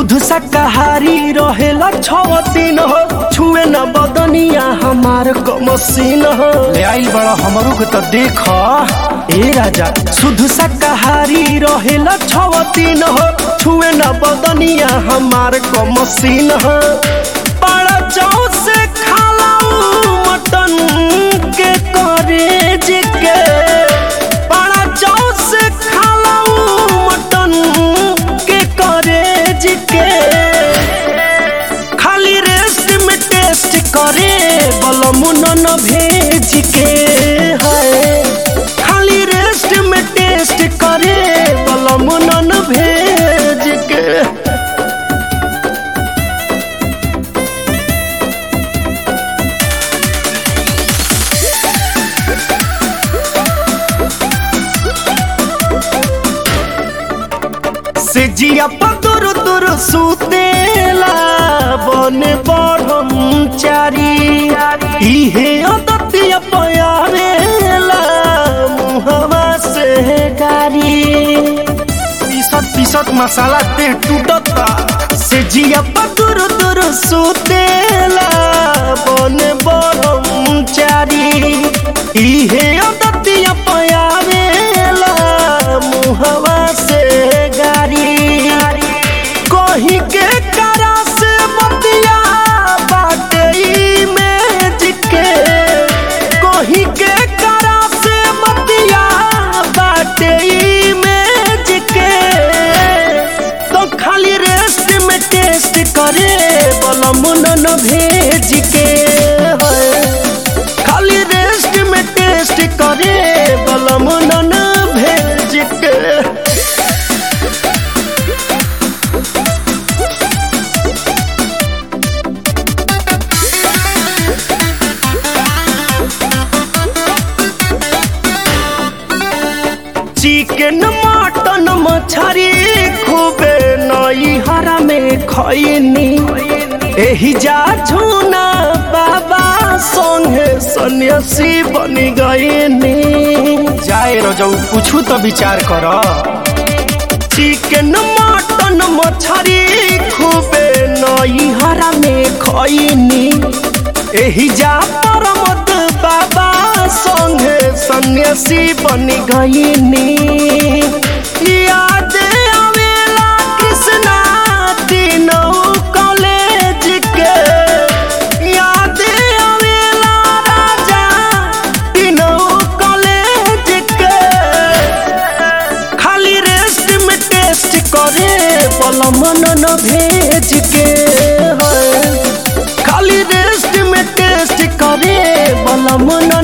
शुद्ध शाकाहारी रहेला 6 दिन हो, छुए न बदनिया हमार कमसीन हो। ले आइल बड़ा हमरो के तो देख ए राजा, शुद्ध शाकाहारी रहेला 6 दिन हो, छुए न बदनिया हमार कमसीन हो। बड़ा चाव से खालाऊ मटन के करेज के, बड़ा चाव से खालाऊ मटन के करेज के। खाली रेस्ट में टेस्ट करे बलमुन न भेज के है, खाली रेस्ट में टेस्ट करे बलमुन न भेज के। से जिया पतुर तुर सुतेला बने ब्रह्मचारी, इहे अदतिया पयारेला मुहवा से गारी। पीसत मसाला ते टूटता, से जिया पतुर तुर सुतेला बने ब्रह्मचारी, इहे अदतिया पयारेला मुहवा से कहीं के करा से बतिया बाटे में जिके, कहीं के करा से बतिया बाटे में जिके। तो खाली रेस्ट में टेस्ट करे बलमुन न भेज के है, खाली रेस्ट में टेस्ट करे बलमुन न भेज के। चिकन मटन मछरी खूबे नई हरा में खैनी, एही जा झूना बाबा संगे सन्यासी बन गईनी। जाए रजऊ कुछ तो विचार कर। चिकन मटन मछरी खूबे नई हरा में खैनी, एही जा परमत बाबा संगे सन्यासी बन गईनी। याद आवेला कृष्णा तीनों कॉलेज के, याद आवेला राजा तीनों कॉलेज के। खाली रेस्ट में टेस्ट करे बलमुन न भेज के है, खाली रेस्ट में टेस्ट करे बलमुन